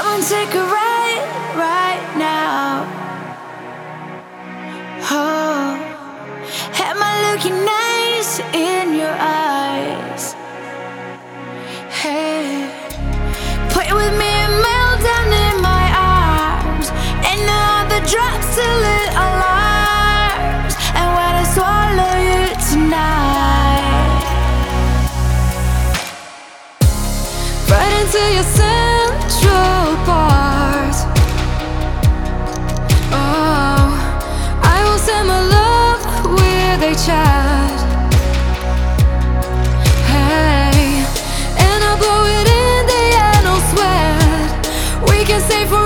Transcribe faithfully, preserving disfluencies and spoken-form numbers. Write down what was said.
Come and take a ride right now. Oh, am I looking nice in your eyes? Hey, play with me and melt down in my arms, and all the drops till it alarms. And when I swallow you tonight, right into your central part. Oh, I will send my love with a chat. Hey, and I'll blow it in the end, no sweat. We can stay for